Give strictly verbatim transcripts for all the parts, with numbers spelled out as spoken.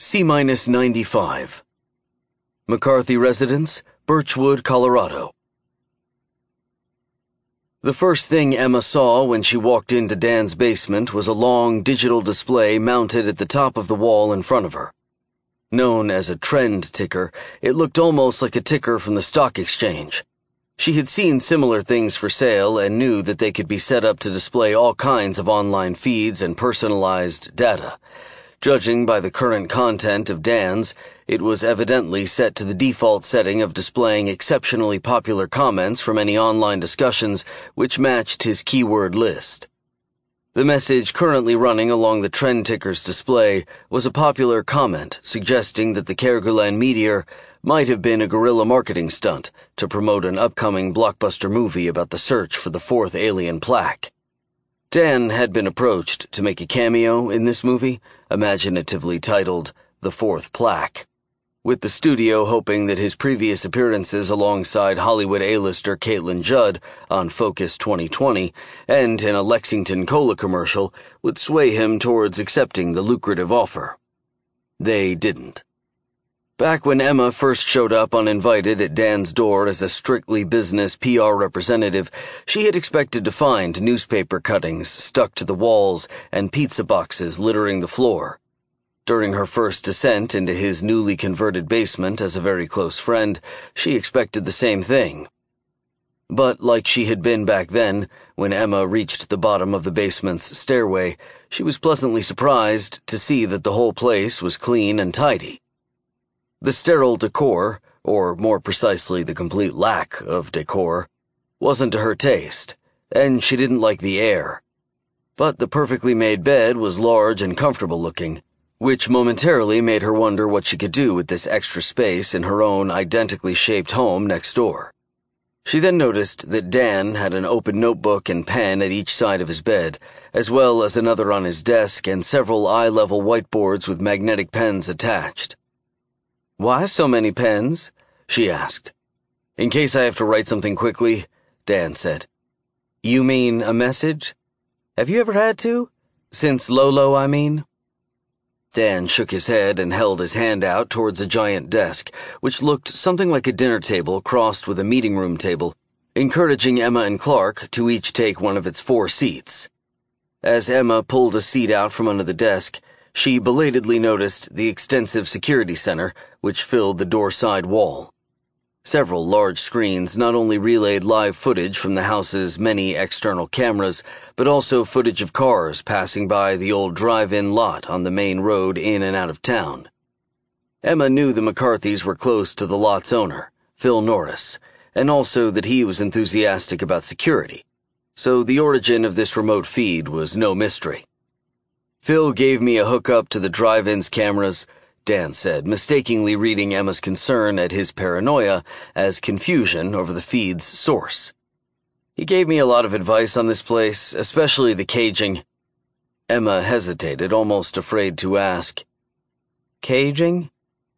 C ninety-five. McCarthy Residence, Birchwood, Colorado. The first thing Emma saw when she walked into Dan's basement was a long digital display mounted at the top of the wall in front of her. Known as a trend ticker, it looked almost like a ticker from the stock exchange. She had seen similar things for sale and knew that they could be set up to display all kinds of online feeds and personalized data. Judging by the current content of Dan's, it was evidently set to the default setting of displaying exceptionally popular comments from any online discussions which matched his keyword list. The message currently running along the trend ticker's display was a popular comment suggesting that the Kerguelen meteor might have been a guerrilla marketing stunt to promote an upcoming blockbuster movie about the search for the fourth alien plaque. Dan had been approached to make a cameo in this movie, imaginatively titled The Fourth Plaque, with the studio hoping that his previous appearances alongside Hollywood A-lister Caitlin Judd on Focus twenty twenty and in a Lexington Cola commercial would sway him towards accepting the lucrative offer. They didn't. Back when Emma first showed up uninvited at Dan's door as a strictly business P R representative, she had expected to find newspaper cuttings stuck to the walls and pizza boxes littering the floor. During her first descent into his newly converted basement as a very close friend, she expected the same thing. But like she had been back then, when Emma reached the bottom of the basement's stairway, she was pleasantly surprised to see that the whole place was clean and tidy. The sterile decor, or more precisely the complete lack of decor, wasn't to her taste, and she didn't like the air. But the perfectly made bed was large and comfortable looking, which momentarily made her wonder what she could do with this extra space in her own identically shaped home next door. She then noticed that Dan had an open notebook and pen at each side of his bed, as well as another on his desk and several eye-level whiteboards with magnetic pens attached. "Why so many pens?" she asked. "In case I have to write something quickly," Dan said. "You mean a message? Have you ever had to? Since Lolo, I mean?" Dan shook his head and held his hand out towards a giant desk, which looked something like a dinner table crossed with a meeting room table, encouraging Emma and Clark to each take one of its four seats. As Emma pulled a seat out from under the desk, she belatedly noticed the extensive security center, which filled the door-side wall. Several large screens not only relayed live footage from the house's many external cameras, but also footage of cars passing by the old drive-in lot on the main road in and out of town. Emma knew the McCarthys were close to the lot's owner, Phil Norris, and also that he was enthusiastic about security, so the origin of this remote feed was no mystery. "Phil gave me a hookup to the drive-in's cameras," Dan said, mistakenly reading Emma's concern at his paranoia as confusion over the feed's source. "He gave me a lot of advice on this place, especially the caging." Emma hesitated, almost afraid to ask. "Caging?"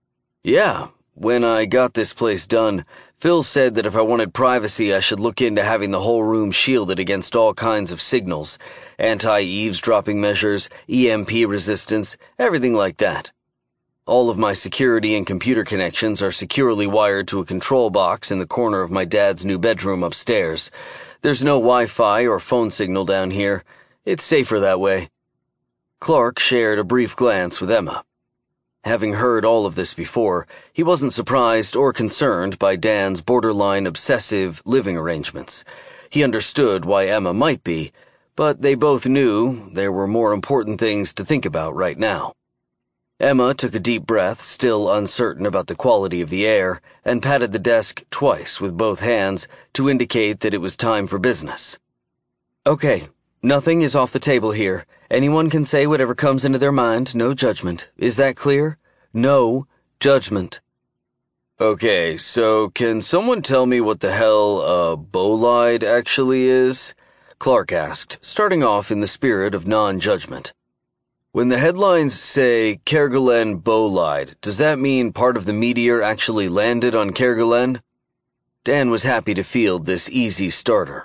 "Yeah, when I got this place done, Phil said that if I wanted privacy I should look into having the whole room shielded against all kinds of signals, anti-eavesdropping measures, E M P resistance, everything like that. All of my security and computer connections are securely wired to a control box in the corner of my dad's new bedroom upstairs. There's no Wi-Fi or phone signal down here. It's safer that way." Clark shared a brief glance with Emma. Having heard all of this before, he wasn't surprised or concerned by Dan's borderline obsessive living arrangements. He understood why Emma might be, but they both knew there were more important things to think about right now. Emma took a deep breath, still uncertain about the quality of the air, and patted the desk twice with both hands to indicate that it was time for business. "Okay, nothing is off the table here. Anyone can say whatever comes into their mind, no judgment. Is that clear? No judgment." "Okay, so can someone tell me what the hell a bolide actually is?" Clark asked, starting off in the spirit of non-judgment. "When the headlines say Kerguelen bolide, does that mean part of the meteor actually landed on Kerguelen?" Dan was happy to field this easy starter.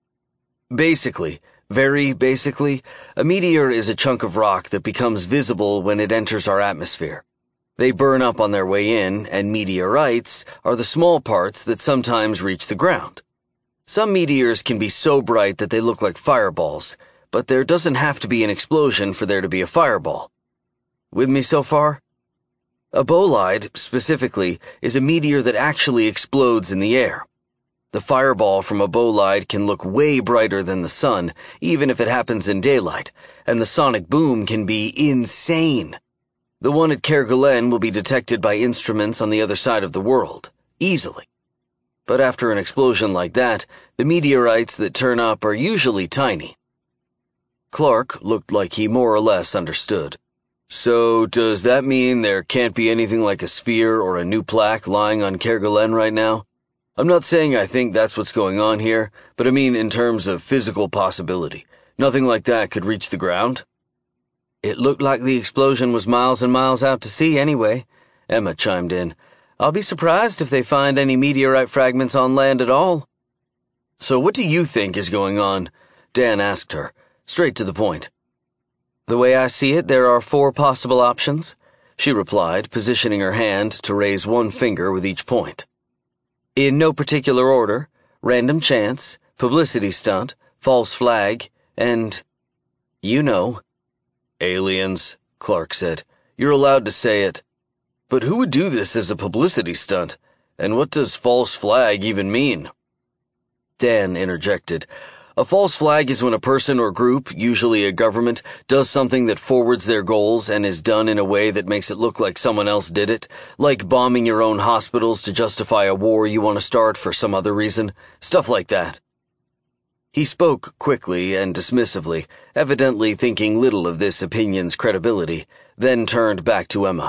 Basically, very basically, a meteor is a chunk of rock that becomes visible when it enters our atmosphere. They burn up on their way in, and meteorites are the small parts that sometimes reach the ground. Some meteors can be so bright that they look like fireballs, but there doesn't have to be an explosion for there to be a fireball. With me so far? A bolide, specifically, is a meteor that actually explodes in the air. The fireball from a bolide can look way brighter than the sun, even if it happens in daylight, and the sonic boom can be insane. The one at Kerguelen will be detected by instruments on the other side of the world, easily. But after an explosion like that, the meteorites that turn up are usually tiny. Clark looked like he more or less understood. So, does that mean there can't be anything like a sphere or a new plaque lying on Kerguelen right now? I'm not saying I think that's what's going on here, but I mean in terms of physical possibility. Nothing like that could reach the ground. It looked like the explosion was miles and miles out to sea anyway, Emma chimed in. I'll be surprised if they find any meteorite fragments on land at all. So what do you think is going on? Dan asked her, straight to the point. The way I see it, there are four possible options, she replied, positioning her hand to raise one finger with each point. In no particular order, random chance, publicity stunt, false flag, and, you know. Aliens, Clark said. You're allowed to say it. But who would do this as a publicity stunt? And what does false flag even mean? Dan interjected. A false flag is when a person or group, usually a government, does something that forwards their goals and is done in a way that makes it look like someone else did it, like bombing your own hospitals to justify a war you want to start for some other reason, stuff like that. He spoke quickly and dismissively, evidently thinking little of this opinion's credibility, then turned back to Emma.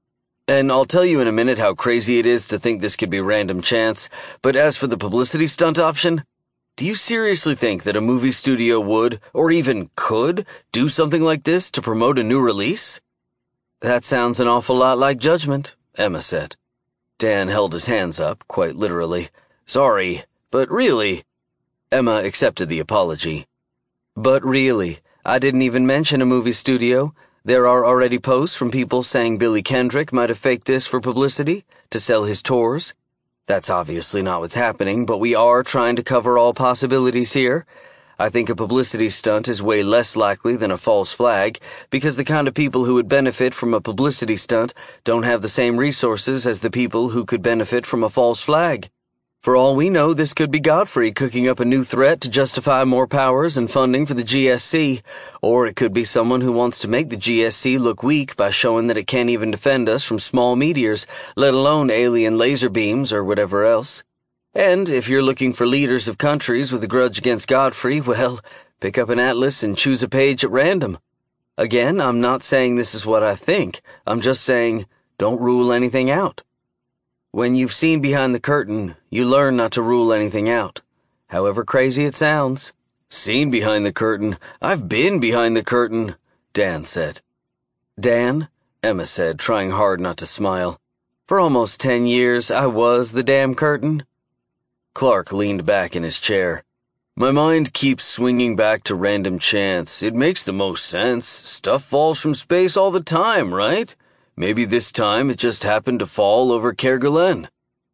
And I'll tell you in a minute how crazy it is to think this could be random chance, but as for the publicity stunt option, do you seriously think that a movie studio would, or even could, do something like this to promote a new release? That sounds an awful lot like judgment, Emma said. Dan held his hands up, quite literally. Sorry, but really... Emma accepted the apology. But really, I didn't even mention a movie studio. There are already posts from people saying Billy Kendrick might have faked this for publicity, to sell his tours. That's obviously not what's happening, but we are trying to cover all possibilities here. I think a publicity stunt is way less likely than a false flag, because the kind of people who would benefit from a publicity stunt don't have the same resources as the people who could benefit from a false flag. For all we know, this could be Godfrey cooking up a new threat to justify more powers and funding for the G S C, or it could be someone who wants to make the G S C look weak by showing that it can't even defend us from small meteors, let alone alien laser beams or whatever else. And if you're looking for leaders of countries with a grudge against Godfrey, well, pick up an atlas and choose a page at random. Again, I'm not saying this is what I think. I'm just saying, don't rule anything out. When you've seen behind the curtain, you learn not to rule anything out, however crazy it sounds. Seen behind the curtain? I've been behind the curtain, Dan said. Dan? Emma said, trying hard not to smile. For almost ten years, I was the damn curtain. Clark leaned back in his chair. My mind keeps swinging back to random chance. It makes the most sense. Stuff falls from space all the time, right? Maybe this time it just happened to fall over Kerguelen.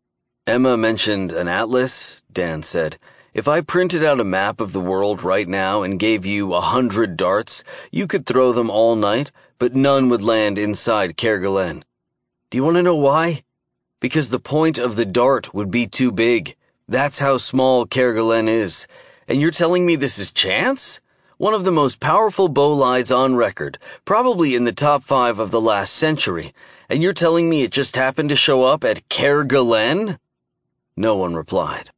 Emma mentioned an atlas, Dan said. If I printed out a map of the world right now and gave you a hundred darts, you could throw them all night, but none would land inside Kerguelen. Do you want to know why? Because the point of the dart would be too big. That's how small Kerguelen is. And you're telling me this is chance? One of the most powerful bolides on record, probably in the top five of the last century, and you're telling me it just happened to show up at Kerguelen? No one replied.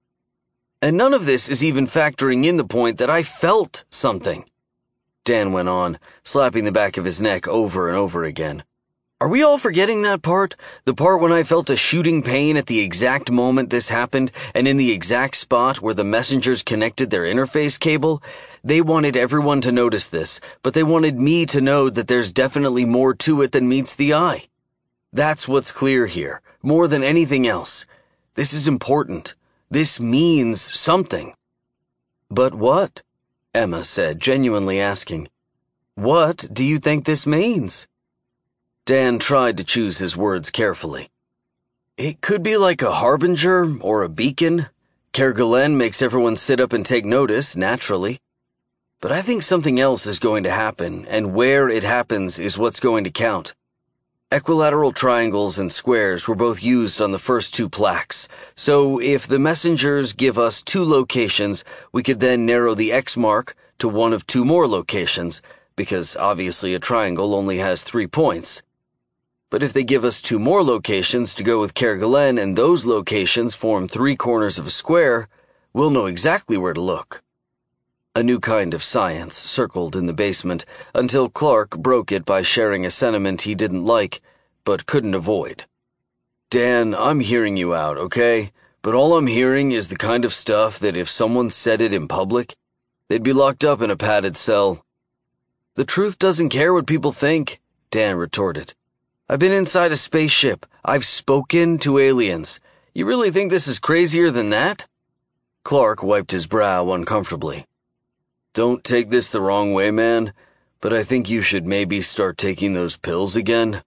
And none of this is even factoring in the point that I felt something. Dan went on, slapping the back of his neck over and over again. Are we all forgetting that part? The part when I felt a shooting pain at the exact moment this happened, and in the exact spot where the messengers connected their interface cable? They wanted everyone to notice this, but they wanted me to know that there's definitely more to it than meets the eye. That's what's clear here, more than anything else. This is important. This means something. But what? Emma said, genuinely asking. What do you think this means? Dan tried to choose his words carefully. It could be like a harbinger or a beacon. Kerguelen makes everyone sit up and take notice, naturally. But I think something else is going to happen, and where it happens is what's going to count. Equilateral triangles and squares were both used on the first two plaques, so if the messengers give us two locations, we could then narrow the X mark to one of two more locations, because obviously a triangle only has three points. But if they give us two more locations to go with Kerguelen and those locations form three corners of a square, we'll know exactly where to look. A new kind of science circled in the basement until Clark broke it by sharing a sentiment he didn't like, but couldn't avoid. Dan, I'm hearing you out, okay? But all I'm hearing is the kind of stuff that if someone said it in public, they'd be locked up in a padded cell. The truth doesn't care what people think, Dan retorted. I've been inside a spaceship. I've spoken to aliens. You really think this is crazier than that? Clark wiped his brow uncomfortably. Don't take this the wrong way, man, but I think you should maybe start taking those pills again.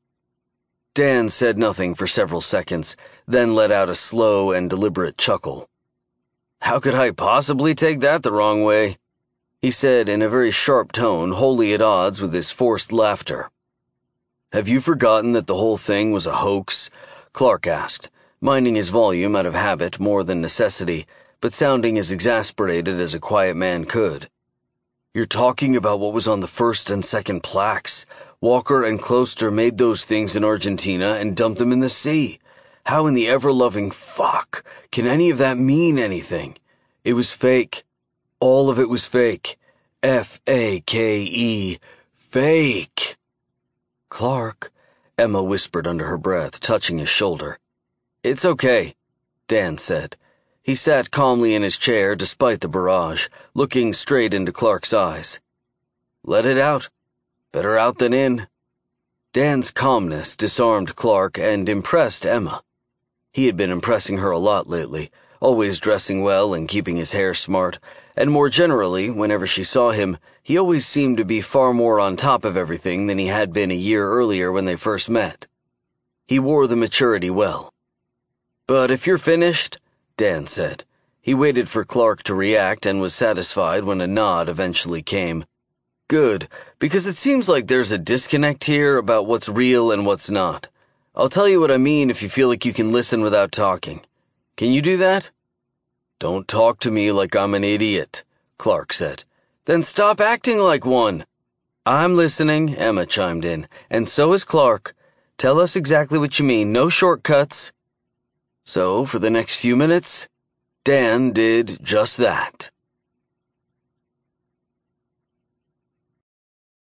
Dan said nothing for several seconds, then let out a slow and deliberate chuckle. How could I possibly take that the wrong way? He said in a very sharp tone, wholly at odds with his forced laughter. Have you forgotten that the whole thing was a hoax? Clark asked, minding his volume out of habit more than necessity, but sounding as exasperated as a quiet man could. You're talking about what was on the first and second plaques. Walker and Closter made those things in Argentina and dumped them in the sea. How in the ever-loving fuck can any of that mean anything? It was fake. All of it was fake. F A K E. Fake. Clark, Emma whispered under her breath, touching his shoulder. It's okay, Dan said. He sat calmly in his chair despite the barrage, looking straight into Clark's eyes. Let it out. Better out than in. Dan's calmness disarmed Clark and impressed Emma. He had been impressing her a lot lately, always dressing well and keeping his hair smart, and more generally, whenever she saw him, he always seemed to be far more on top of everything than he had been a year earlier when they first met. He wore the maturity well. But if you're finished, Dan said. He waited for Clark to react and was satisfied when a nod eventually came. Good, because it seems like there's a disconnect here about what's real and what's not. I'll tell you what I mean if you feel like you can listen without talking. Can you do that? Don't talk to me like I'm an idiot, Clark said. Then stop acting like one. I'm listening, Emma chimed in, and so is Clark. Tell us exactly what you mean, no shortcuts. So, for the next few minutes, Dan did just that.